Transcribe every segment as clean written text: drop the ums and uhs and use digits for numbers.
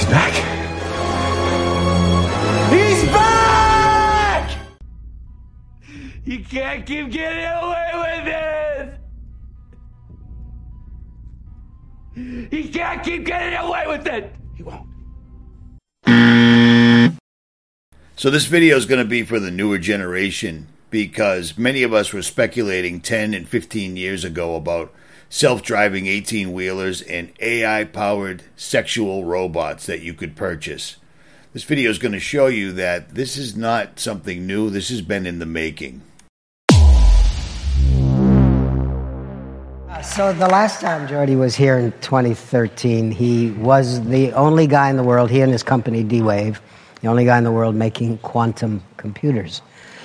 back. He's back! You can't keep getting away with it! He can't keep getting away with it! He won't. So this video is going to be for the newer generation because many of us were speculating 10 and 15 years ago about self-driving 18-wheelers and AI-powered sexual robots that you could purchase. This video is going to show you that this is not something new. This has been in the making. So the last time Jordy was here in 2013, he was the only guy in the world, he and his company D-Wave, the only guy in the world making quantum computers.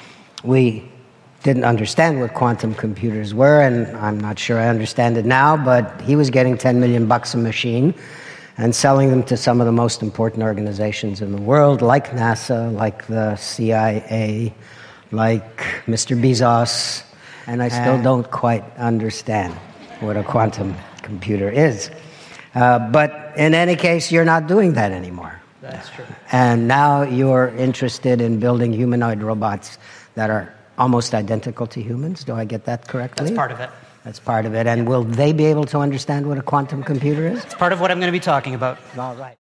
We didn't understand what quantum computers were, and I'm not sure I understand it now, but he was getting $10 million a machine and selling them to some of the most important organizations in the world, like NASA, like the CIA, like Mr. Bezos, and I still don't quite understand what a quantum computer is. But in any case, you're not doing that anymore. That's true. And now you're interested in building humanoid robots that are almost identical to humans. Do I get that correctly? That's part of it. That's part of it. And will they be able to understand what a quantum computer is? It's part of what I'm going to be talking about. All right.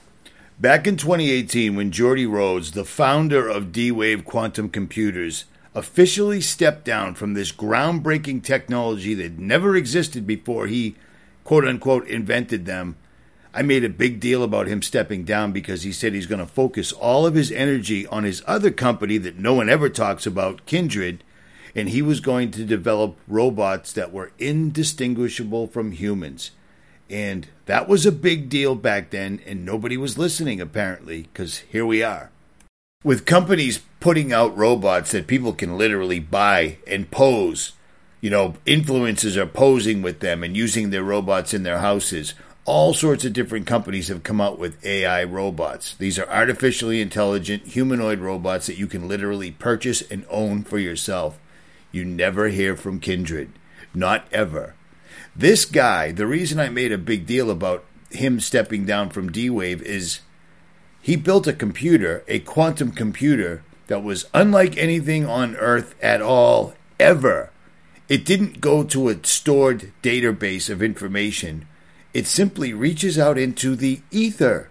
Back in 2018, when Jordy Rhodes, the founder of D-Wave Quantum Computers, officially stepped down from this groundbreaking technology that never existed before he, quote-unquote, invented them, I made a big deal about him stepping down because he said he's going to focus all of his energy on his other company that no one ever talks about, Kindred, and he was going to develop robots that were indistinguishable from humans. And that was a big deal back then, and nobody was listening, apparently, because here we are. With companies putting out robots that people can literally buy and pose, influencers are posing with them and using their robots in their houses. All sorts of different companies have come out with AI robots. These are artificially intelligent humanoid robots that you can literally purchase and own for yourself. You never hear from Kindred. Not ever. This guy, the reason I made a big deal about him stepping down from D-Wave is he built a computer, a quantum computer, that was unlike anything on Earth at all, ever. It didn't go to a stored database of information. It simply reaches out into the ether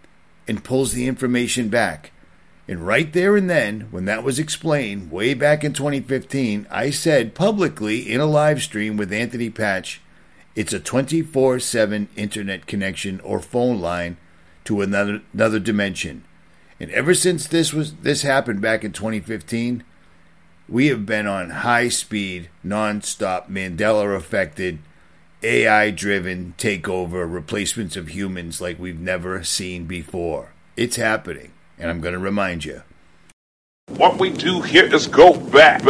and pulls the information back. And right there and then, when that was explained, way back in 2015, I said publicly in a live stream with Anthony Patch, it's a 24/7 internet connection or phone line to another dimension. And ever since this happened back in 2015, we have been on high-speed, non-stop, Mandela-affected, AI-driven takeover, replacements of humans like we've never seen before. It's happening, and I'm going to remind you. What we do here is go back.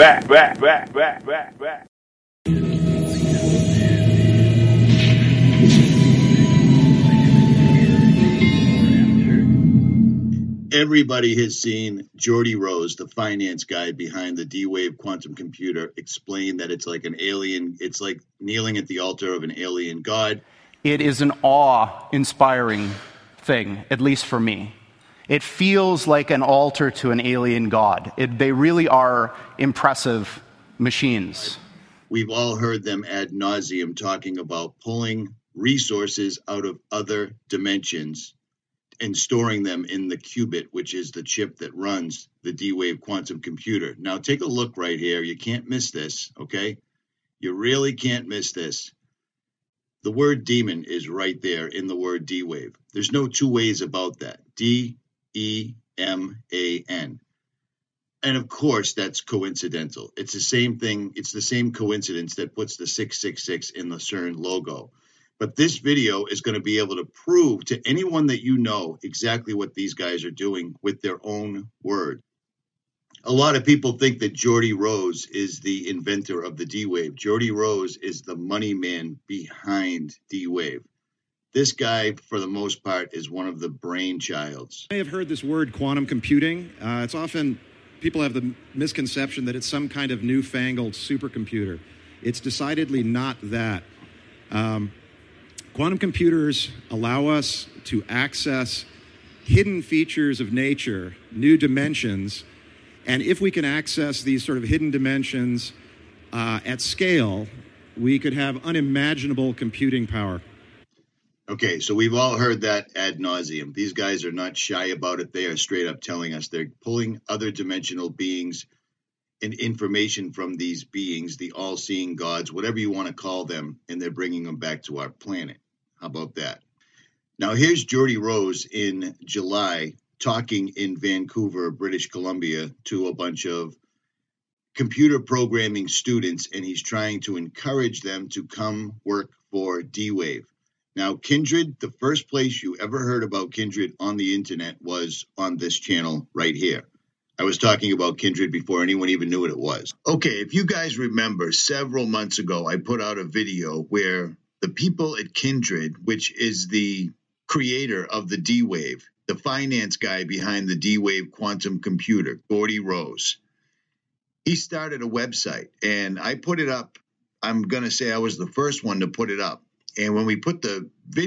Everybody has seen Jordy Rhodes, the finance guy behind the D-Wave quantum computer, explain that it's like an alien, it's like kneeling at the altar of an alien god. It is an awe-inspiring thing, at least for me. It feels like an altar to an alien god. They really are impressive machines. We've all heard them ad nauseum talking about pulling resources out of other dimensions and storing them in the qubit, which is the chip that runs the D-Wave quantum computer. Now, take a look right here. You can't miss this, okay? You really can't miss this. The word demon is right there in the word D-Wave. There's no two ways about that. D-E-M-A-N. And, of course, that's coincidental. It's the same thing. It's the same coincidence that puts the 666 in the CERN logo. But this video is going to be able to prove to anyone that you know exactly what these guys are doing with their own word. A lot of people think that Jordy Rhodes is the inventor of the D-Wave. Jordy Rhodes is the money man behind D-Wave. This guy, for the most part, is one of the brainchilds. You may have heard this word quantum computing. It's often, people have the misconception that it's some kind of newfangled supercomputer. It's decidedly not that. Quantum computers allow us to access hidden features of nature, new dimensions. And if we can access these sort of hidden dimensions at scale, we could have unimaginable computing power. Okay, so we've all heard that ad nauseum. These guys are not shy about it. They are straight up telling us they're pulling other dimensional beings and information from these beings, the all-seeing gods, whatever you want to call them, and they're bringing them back to our planet. How about that? Now, here's Geordie Rose in July talking in Vancouver, British Columbia, to a bunch of computer programming students, and he's trying to encourage them to come work for D-Wave. Now, Kindred, the first place you ever heard about Kindred on the internet was on this channel right here. I was talking about Kindred before anyone even knew what it was. Okay, if you guys remember, several months ago, I put out a video where the people at Kindred, which is the creator of the D-Wave, the finance guy behind the D-Wave quantum computer, Geordie Rose, he started a website, and I put it up. I'm going to say I was the first one to put it up. And when we put the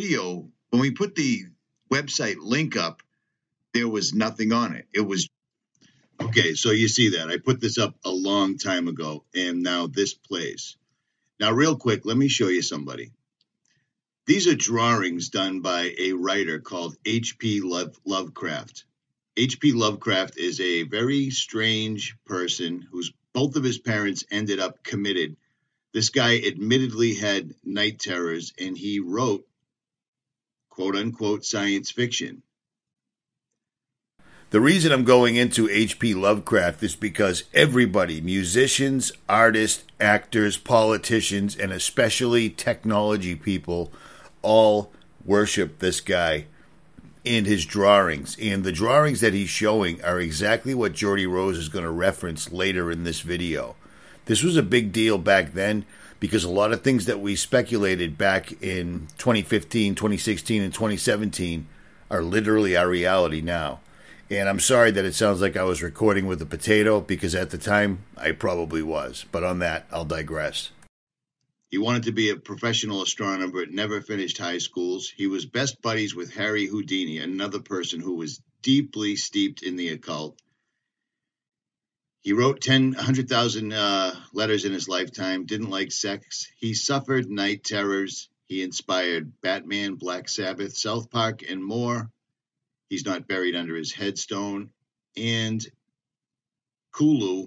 website link up, there was nothing on it. It was, okay, so you see that. I put this up a long time ago, and now this plays. Now, real quick, let me show you somebody. These are drawings done by a writer called H.P. Lovecraft. H.P. Lovecraft is a very strange person whose both of his parents ended up committed. This guy admittedly had night terrors, and he wrote, quote-unquote, science fiction. The reason I'm going into H.P. Lovecraft is because everybody, musicians, artists, actors, politicians, and especially technology people, all worship this guy and his drawings. And the drawings that he's showing are exactly what Geordie Rose is going to reference later in this video. This was a big deal back then because a lot of things that we speculated back in 2015, 2016, and 2017 are literally our reality now. And I'm sorry that it sounds like I was recording with a potato, because at the time I probably was. But on that, I'll digress. He wanted to be a professional astronomer, but never finished high schools. He was best buddies with Harry Houdini, another person who was deeply steeped in the occult. He wrote 100,000 letters in his lifetime, didn't like sex. He suffered night terrors. He inspired Batman, Black Sabbath, South Park, and more. He's not buried under his headstone. And Cthulhu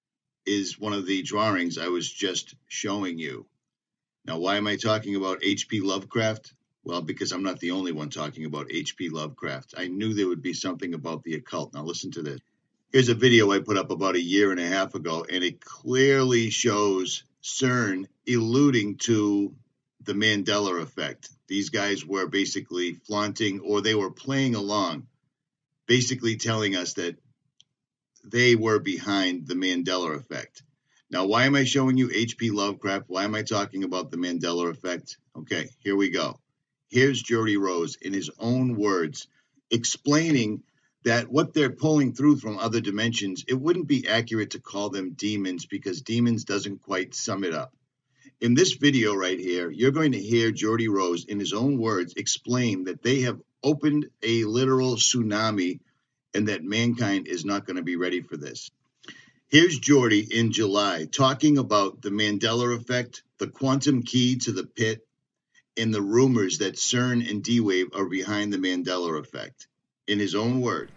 is one of the drawings I was just showing you. Now, why am I talking about H.P. Lovecraft? Well, because I'm not the only one talking about H.P. Lovecraft. I knew there would be something about the occult. Now, listen to this. Here's a video I put up about a year and a half ago, and it clearly shows CERN alluding to the Mandela effect. These guys were basically flaunting, or they were playing along, basically telling us that they were behind the Mandela effect. Now, why am I showing you H.P. Lovecraft? Why am I talking about the Mandela effect? Okay, here we go. Here's Geordie Rose in his own words explaining that what they're pulling through from other dimensions, it wouldn't be accurate to call them demons, because demons doesn't quite sum it up. In this video right here, you're going to hear Geordie Rose in his own words explain that they have opened a literal tsunami and that mankind is not going to be ready for this. Here's Geordie in July talking about the Mandela effect, the quantum key to the pit, and the rumors that CERN and D-Wave are behind the Mandela effect. In his own word.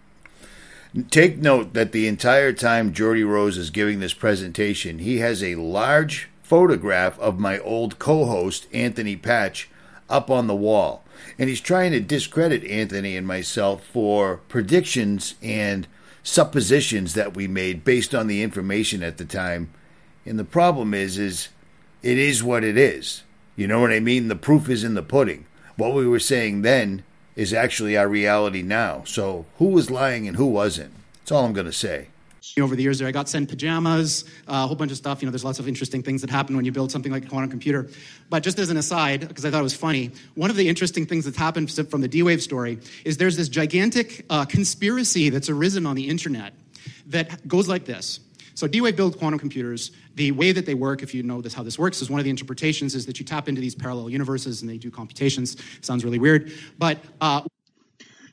Take note that the entire time Geordie Rose is giving this presentation, he has a large photograph of my old co-host, Anthony Patch, up on the wall. And he's trying to discredit Anthony and myself for predictions and suppositions that we made based on the information at the time. And the problem is it is what it is. You know what I mean? The proof is in the pudding. What we were saying then is actually our reality now. So who was lying and who wasn't? That's all I'm going to say. Over the years there, I got sent pajamas, a whole bunch of stuff. There's lots of interesting things that happen when you build something like a quantum computer. But just as an aside, because I thought it was funny, one of the interesting things that's happened from the D-Wave story is there's this gigantic conspiracy that's arisen on the internet that goes like this. So D-Wave builds quantum computers. The way that they work, if you know how this works, is one of the interpretations is that you tap into these parallel universes and they do computations. Sounds really weird. But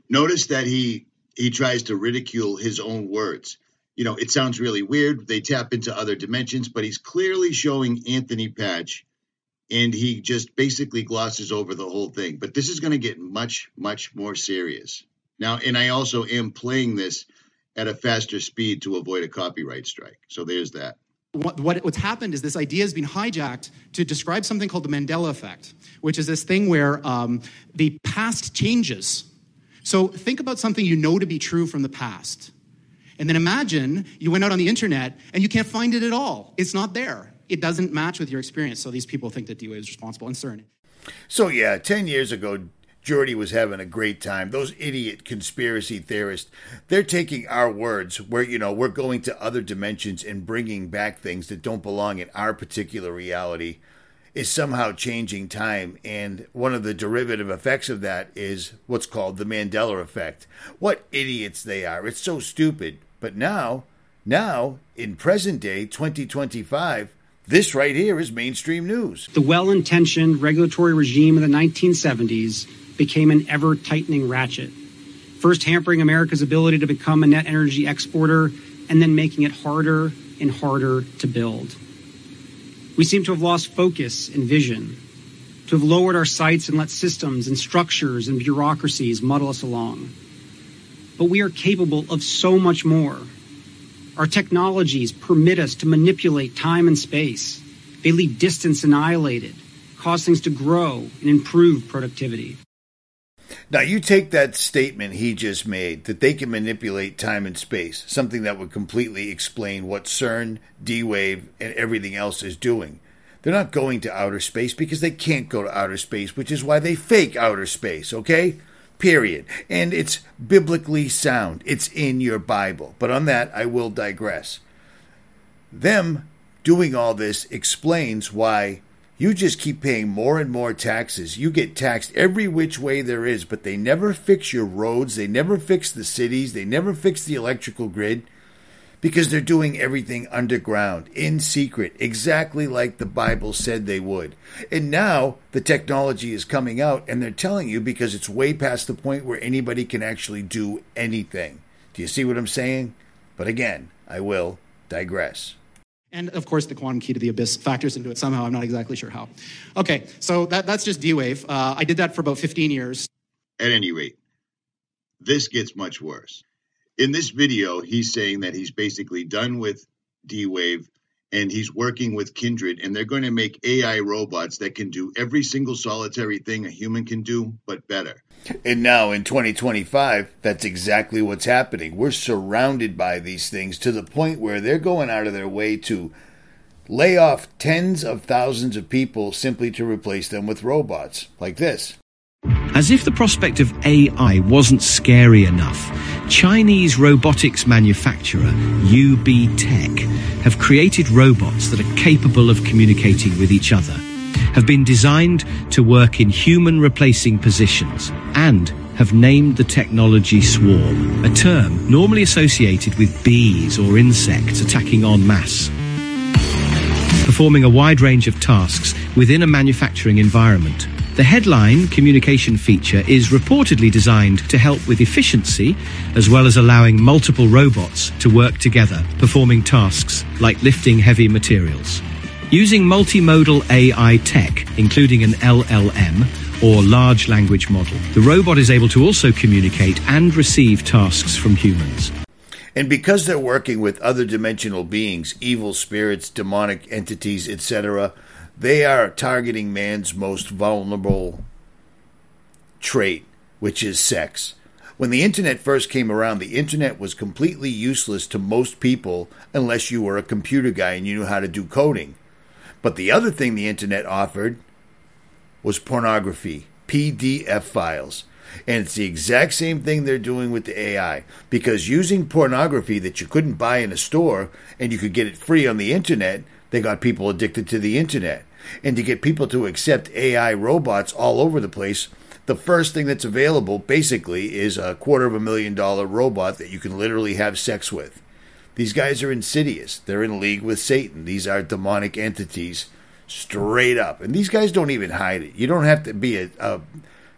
Notice that he tries to ridicule his own words. You know, it sounds really weird. They tap into other dimensions, but he's clearly showing Anthony Patch, and he just basically glosses over the whole thing. But this is going to get much, much more serious. Now, and I also am playing this at a faster speed to avoid a copyright strike. So there's that. What's happened is this idea has been hijacked to describe something called the Mandela effect, which is this thing where the past changes. So think about something you know to be true from the past. And then imagine you went out on the internet and you can't find it at all. It's not there. It doesn't match with your experience. So these people think that D-Wave is responsible and CERN. So yeah, 10 years ago, Jordy was having a great time. Those idiot conspiracy theorists, they're taking our words where, you know, we're going to other dimensions and bringing back things that don't belong in our particular reality is somehow changing time. And one of the derivative effects of that is what's called the Mandela effect. What idiots they are. It's so stupid. But now, in present day, 2025, this right here is mainstream news. The well-intentioned regulatory regime of the 1970s became an ever-tightening ratchet, first hampering America's ability to become a net energy exporter and then making it harder and harder to build. We seem to have lost focus and vision, to have lowered our sights and let systems and structures and bureaucracies muddle us along. But we are capable of so much more. Our technologies permit us to manipulate time and space. They leave distance annihilated, cause things to grow, and improve productivity. Now, you take that statement he just made, that they can manipulate time and space, something that would completely explain what CERN, D-Wave, and everything else is doing. They're not going to outer space because they can't go to outer space, which is why they fake outer space, okay? Period. And it's biblically sound. It's in your Bible. But on that, I will digress. Them doing all this explains why you just keep paying more and more taxes. You get taxed every which way there is, but they never fix your roads. They never fix the cities. They never fix the electrical grid because they're doing everything underground, in secret, exactly like the Bible said they would. And now the technology is coming out, and they're telling you because it's way past the point where anybody can actually do anything. Do you see what I'm saying? But again, I will digress. And, of course, the quantum key to the abyss factors into it somehow. I'm not exactly sure how. Okay, so that's just D-Wave. I did that for about 15 years. At any rate, this gets much worse. In this video, he's saying that he's basically done with D-Wave and he's working with Kindred, and they're going to make AI robots that can do every single solitary thing a human can do, but better. And now in 2025, that's exactly what's happening. We're surrounded by these things to the point where they're going out of their way to lay off tens of thousands of people simply to replace them with robots like this. As if the prospect of AI wasn't scary enough, Chinese robotics manufacturer UB Tech have created robots that are capable of communicating with each other, have been designed to work in human-replacing positions, and have named the technology swarm, a term normally associated with bees or insects attacking en masse, performing a wide range of tasks within a manufacturing environment. The headline communication feature is reportedly designed to help with efficiency, as well as allowing multiple robots to work together, performing tasks like lifting heavy materials. Using multimodal AI tech, including an LLM, or large language model, the robot is able to also communicate and receive tasks from humans. And because they're working with other dimensional beings, evil spirits, demonic entities, etc., they are targeting man's most vulnerable trait, which is sex. When the internet first came around, the internet was completely useless to most people unless you were a computer guy and you knew how to do coding. But the other thing the internet offered was pornography, PDF files. And it's the exact same thing they're doing with the AI. Because using pornography that you couldn't buy in a store and you could get it free on the internet, they got people addicted to the internet. And to get people to accept AI robots all over the place, the first thing that's available basically is a $250,000 robot that you can literally have sex with. These guys are insidious. They're in league with Satan. These are demonic entities straight up. And these guys don't even hide it. You don't have to be a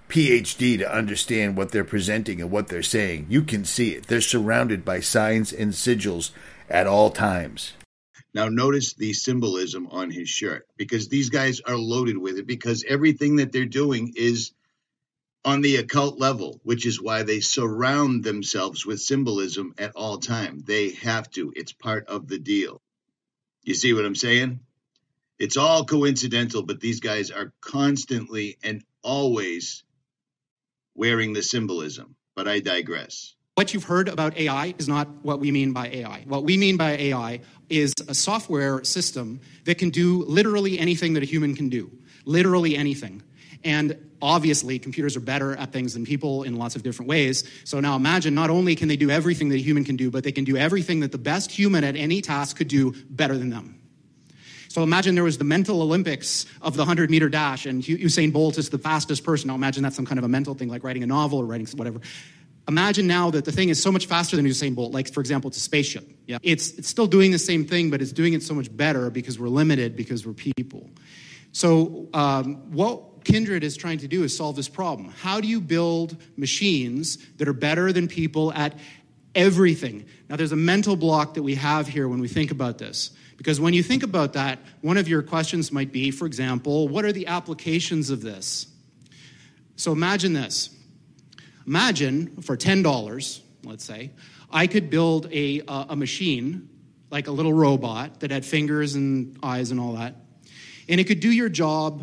PhD to understand what they're presenting and what they're saying. You can see it. They're surrounded by signs and sigils at all times. Now notice the symbolism on his shirt, because these guys are loaded with it, because everything that they're doing is on the occult level, which is why they surround themselves with symbolism at all time. They have to. It's part of the deal. You see what I'm saying? It's all coincidental, but these guys are constantly and always wearing the symbolism. But I digress. What you've heard about AI is not what we mean by AI. What we mean by AI is a software system that can do literally anything that a human can do. Literally anything. And obviously, computers are better at things than people in lots of different ways. So now imagine, not only can they do everything that a human can do, but they can do everything that the best human at any task could do better than them. So imagine there was the mental Olympics of the 100-meter dash, and Usain Bolt is the fastest person. Now imagine that's some kind of a mental thing, like writing a novel or writing whatever. Imagine now that the thing is so much faster than Usain Bolt, like, for example, it's a spaceship. Yeah. It's still doing the same thing, but it's doing it so much better because we're limited, because we're people. So what Kindred is trying to do is solve this problem. How do you build machines that are better than people at everything? Now, there's a mental block that we have here when we think about this. Because when you think about that, one of your questions might be, for example, what are the applications of this? So imagine this. Imagine for $10, let's say, I could build a machine, like a little robot that had fingers and eyes and all that, and it could do your job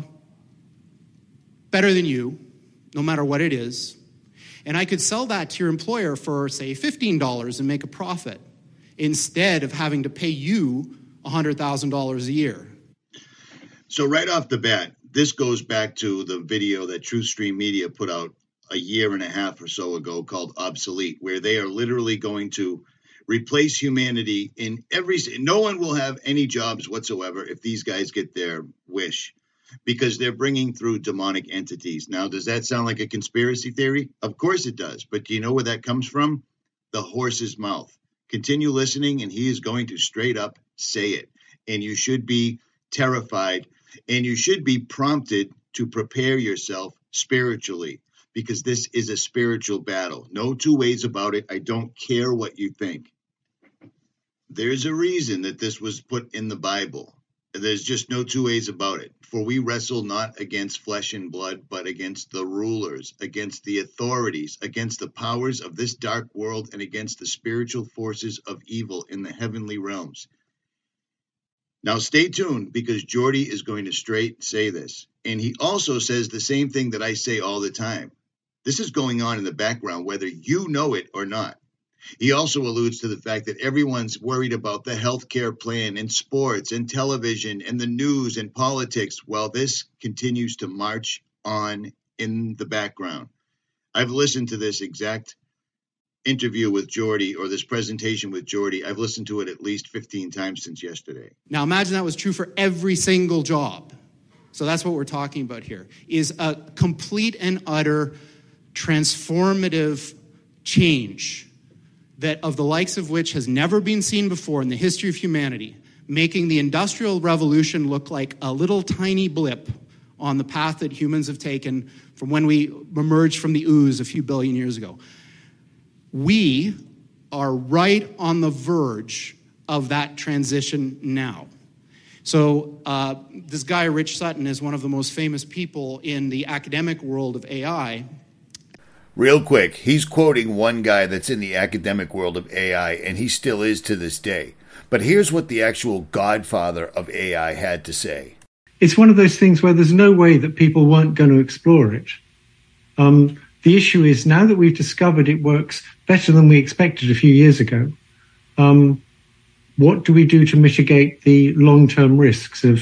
better than you, no matter what it is, and I could sell that to your employer for, say, $15 and make a profit, instead of having to pay you $100,000 a year. So right off the bat, this goes back to the video that TruthStream Media put out a year and a half or so ago called Obsolete, where they are literally going to replace humanity in no one will have any jobs whatsoever if these guys get their wish, because they're bringing through demonic entities. Now, does that sound like a conspiracy theory? Of course it does. But do you know where that comes from? The horse's mouth. Continue listening, and he is going to straight up say it. And you should be terrified, and you should be prompted to prepare yourself spiritually, because this is a spiritual battle. No two ways about it. I don't care what you think. There's a reason that this was put in the Bible. There's just no two ways about it. For we wrestle not against flesh and blood, but against the rulers, against the authorities, against the powers of this dark world, and against the spiritual forces of evil in the heavenly realms. Now stay tuned, because Jordy is going to straight say this. And he also says the same thing that I say all the time. This is going on in the background, whether you know it or not. He also alludes to the fact that everyone's worried about the healthcare plan and sports and television and the news and politics, while this continues to march on in the background. I've listened to this exact interview with Jordy, or this presentation with Jordy. I've listened to it at least 15 times since yesterday. Now imagine that was true for every single job. So that's what we're talking about here, is a complete and utter transformative change that of the likes of which has never been seen before in the history of humanity, making the Industrial Revolution look like a little tiny blip on the path that humans have taken from when we emerged from the ooze a few billion years ago. We are right on the verge of that transition now. So this guy, Rich Sutton, is one of the most famous people in the academic world of AI. Real quick, he's quoting one guy that's in the academic world of AI, and he still is to this day. But here's what the actual godfather of AI had to say. It's one of those things where there's no way that people weren't going to explore it. The issue is, now that we've discovered it works better than we expected a few years ago, what do we do to mitigate the long-term risks of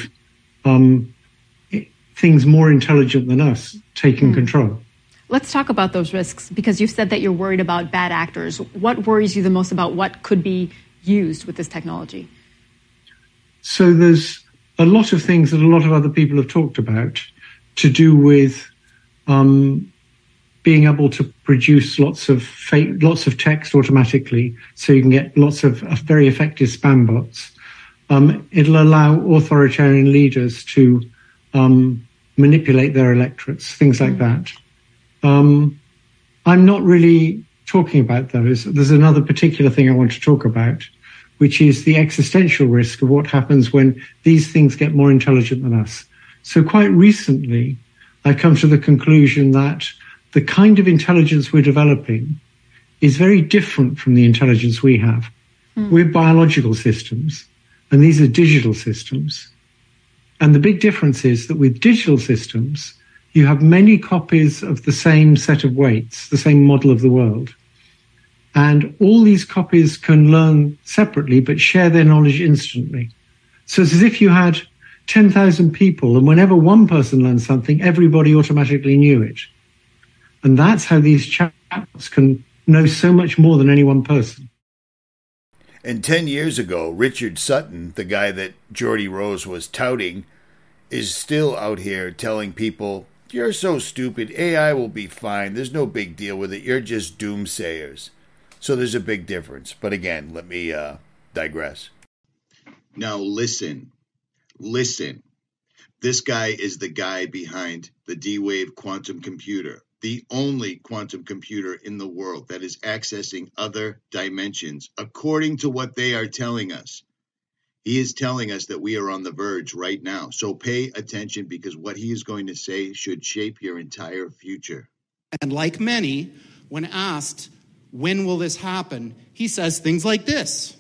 things more intelligent than us taking control? Let's talk about those risks, because you've said that you're worried about bad actors. What worries you the most about what could be used with this technology? So there's a lot of things that a lot of other people have talked about to do with being able to produce lots of text automatically, so you can get lots of very effective spam bots. It'll allow authoritarian leaders to manipulate their electorates, things like that. I'm not really talking about those. There's another particular thing I want to talk about, which is the existential risk of what happens when these things get more intelligent than us. So quite recently, I come to the conclusion that the kind of intelligence we're developing is very different from the intelligence we have. We're biological systems, and these are digital systems. And the big difference is that with digital systems, you have many copies of the same set of weights, the same model of the world. And all these copies can learn separately, but share their knowledge instantly. So it's as if you had 10,000 people, and whenever one person learned something, everybody automatically knew it. And that's how these chatbots can know so much more than any one person. And 10 years ago, Richard Sutton, the guy that Geordie Rose was touting, is still out here telling people, you're so stupid, AI will be fine, there's no big deal with it, you're just doomsayers. So there's a big difference. But again, let me digress. Now listen. This guy is the guy behind the D-Wave quantum computer, the only quantum computer in the world that is accessing other dimensions, according to what they are telling us. He is telling us that we are on the verge right now. So pay attention, because what he is going to say should shape your entire future. And like many, when asked, when will this happen, he says things like this.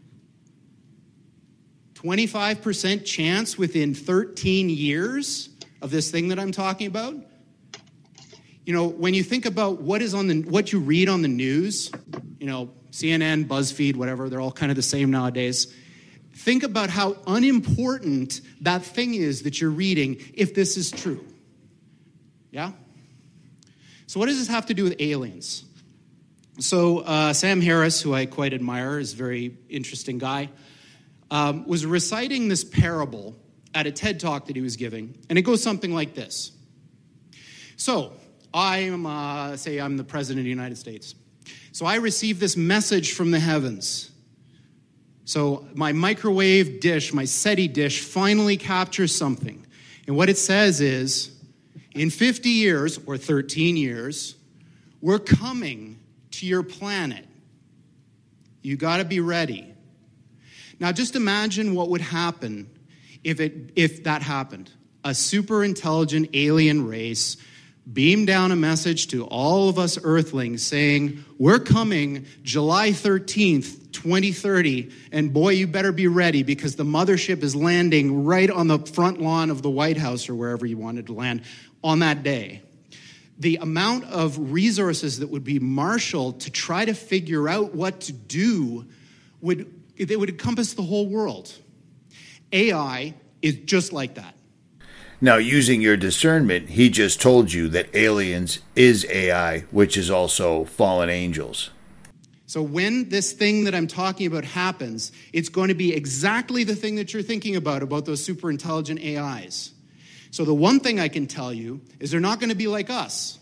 25% chance within 13 years of this thing that I'm talking about. You know, when you think about what you read on the news, you know, CNN, BuzzFeed, whatever, they're all kind of the same nowadays. Think about how unimportant that thing is that you're reading if this is true. Yeah? So what does this have to do with aliens? So Sam Harris, who I quite admire, is a very interesting guy, was reciting this parable at a TED Talk that he was giving, and it goes something like this. So I'm the President of the United States. So I received this message from the heavens. So my microwave dish, my SETI dish, finally captures something. And what it says is, in 50 years, or 13 years, we're coming to your planet. You got to be ready. Now just imagine what would happen if that happened. A super intelligent alien race beamed down a message to all of us Earthlings saying, we're coming July 13th, 2030, and boy, you better be ready because the mothership is landing right on the front lawn of the White House or wherever you wanted to land on that day. The amount of resources that would be marshaled to try to figure out what to do would encompass the whole world. AI is just like that. Now, using your discernment, he just told you that aliens is AI, which is also fallen angels. So when this thing that I'm talking about happens, it's going to be exactly the thing that you're thinking about those super intelligent AIs. So the one thing I can tell you is they're not going to be like us.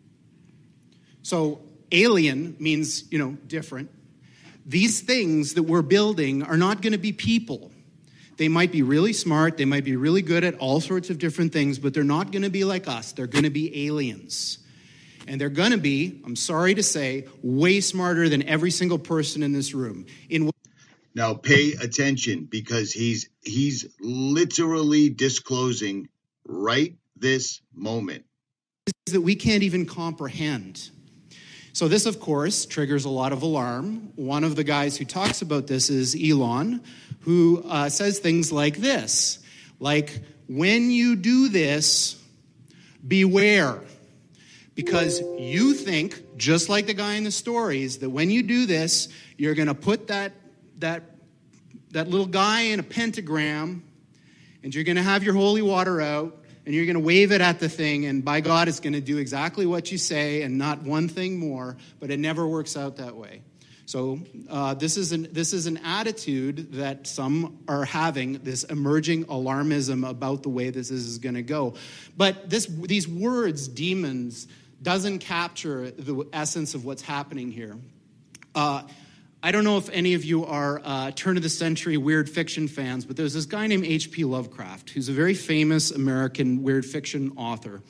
So alien means, different. These things that we're building are not going to be people. They might be really smart, they might be really good at all sorts of different things, but they're not going to be like us. They're going to be aliens. And they're going to be, I'm sorry to say, way smarter than every single person in this room. Now pay attention, because he's literally disclosing right this moment that we can't even comprehend. So this, of course, triggers a lot of alarm. One of the guys who talks about this is Elon, who says things like this, like, when you do this, beware. Because you think, just like the guy in the stories, that when you do this, you're going to put that little guy in a pentagram, and you're going to have your holy water out, and you're going to wave it at the thing, and by God, it's going to do exactly what you say and not one thing more, but it never works out that way. So this is an attitude that some are having, this emerging alarmism about the way this is going to go. But these words, demons, doesn't capture the essence of what's happening here. I don't know if any of you are turn-of-the-century weird fiction fans, but there's this guy named H.P. Lovecraft, who's a very famous American weird fiction author.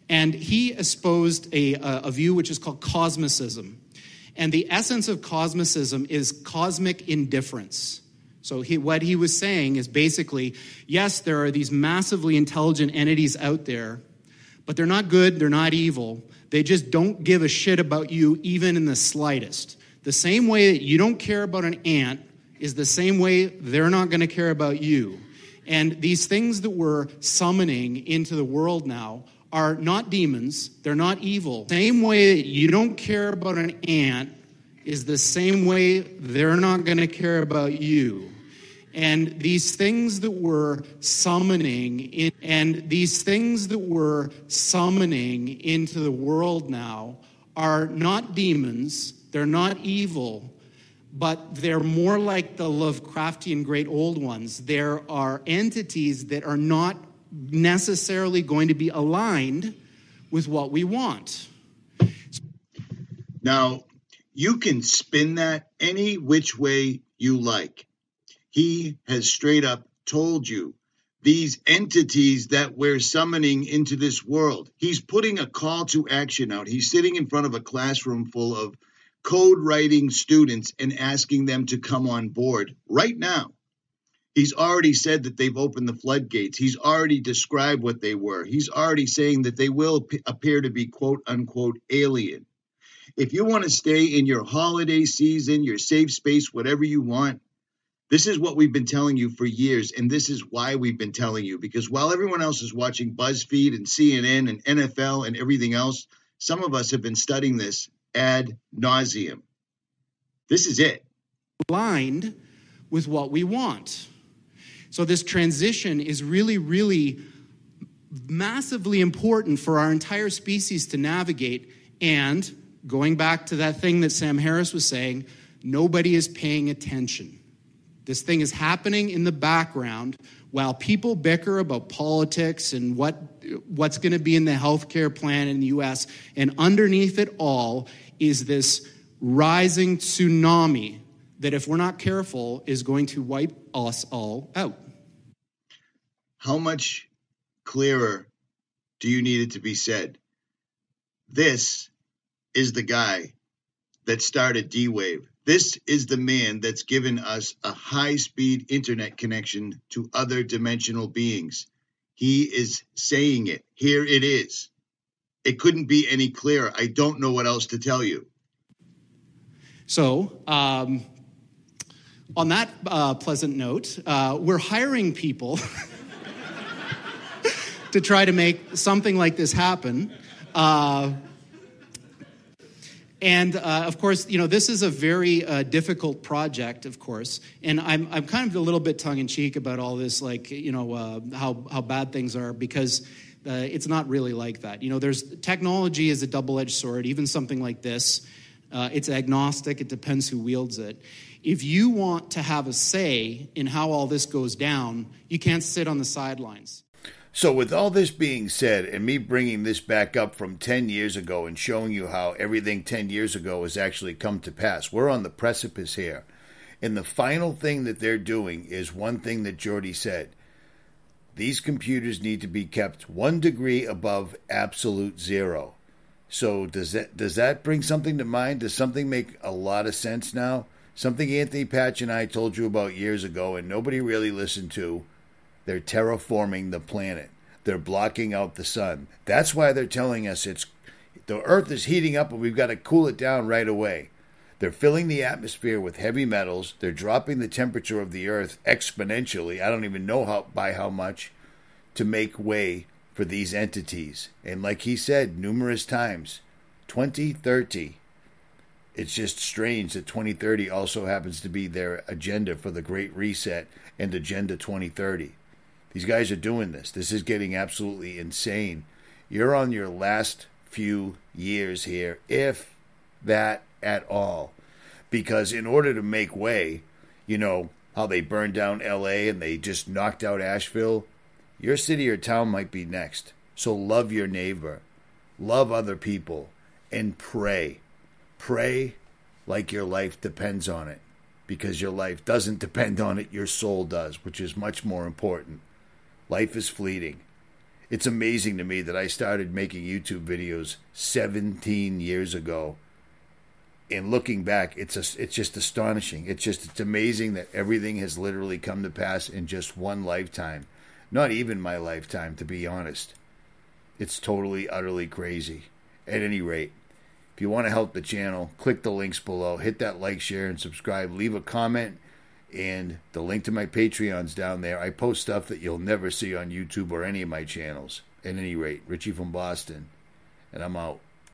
And he espoused a view which is called cosmicism. And the essence of cosmicism is cosmic indifference. So what he was saying is basically, yes, there are these massively intelligent entities out there, but they're not good, they're not evil. They just don't give a shit about you even in the slightest. The same way that you don't care about an ant is the same way they're not going to care about you. And these things that we're summoning into the world now are not demons, they're not evil. Same way that you don't care about an ant is the same way they're not going to care about you. And these things that we're summoning into the world now are not demons, they're not evil, but they're more like the Lovecraftian great old ones. There are entities that are not necessarily going to be aligned with what we want. Now, you can spin that any which way you like. He has straight up told you these entities that we're summoning into this world. He's putting a call to action out. He's sitting in front of a classroom full of code writing students and asking them to come on board right now. He's already said that they've opened the floodgates. He's already described what they were. He's already saying that they will appear to be quote unquote alien. If you want to stay in your holiday season, your safe space, whatever you want, this is what we've been telling you for years, and this is why we've been telling you, because while everyone else is watching BuzzFeed and CNN and NFL and everything else, some of us have been studying this ad nauseum. This is it. Aligned with what we want. So this transition is really, really massively important for our entire species to navigate. And going back to that thing that Sam Harris was saying, nobody is paying attention. This thing is happening in the background while people bicker about politics and what's going to be in the healthcare plan in the U.S. And underneath it all is this rising tsunami that, if we're not careful, is going to wipe us all out. How much clearer do you need it to be said? This is the guy that started D-Wave. This is the man that's given us a high-speed internet connection to other dimensional beings. He is saying it. Here it is. It couldn't be any clearer. I don't know what else to tell you. So, on that pleasant note, we're hiring people to try to make something like this happen. And of course, this is a very difficult project, of course. And I'm kind of a little bit tongue-in-cheek about all this, how bad things are, because it's not really like that. Technology is a double-edged sword. Even something like this, it's agnostic. It depends who wields it. If you want to have a say in how all this goes down, you can't sit on the sidelines. So with all this being said, and me bringing this back up from 10 years ago and showing you how everything 10 years ago has actually come to pass, we're on the precipice here. And the final thing that they're doing is one thing that Jordy said. These computers need to be kept 1 degree above absolute zero. So does that bring something to mind? Does something make a lot of sense now? Something Anthony Patch and I told you about years ago and nobody really listened to. They're terraforming the planet. They're blocking out the sun. That's why they're telling us the Earth is heating up and we've got to cool it down right away. They're filling the atmosphere with heavy metals. They're dropping the temperature of the Earth exponentially. I don't even know by how much, to make way for these entities. And like he said numerous times, 2030. It's just strange that 2030 also happens to be their agenda for the Great Reset and Agenda 2030. These guys are doing this. This is getting absolutely insane. You're on your last few years here, if that at all. Because in order to make way, how they burned down LA and they just knocked out Asheville, your city or town might be next. So love your neighbor, love other people, and pray. Pray like your life depends on it. Because your life doesn't depend on it, your soul does, which is much more important. Life is fleeting. It's amazing to me that I started making YouTube videos 17 years ago. And looking back, it's just astonishing. It's amazing that everything has literally come to pass in just one lifetime. Not even my lifetime, to be honest. It's totally, utterly crazy. At any rate, if you want to help the channel, click the links below. Hit that like, share, and subscribe. Leave a comment. And the link to my Patreon's down there. I post stuff that you'll never see on YouTube or any of my channels. At any rate, Richie from Boston. And I'm out.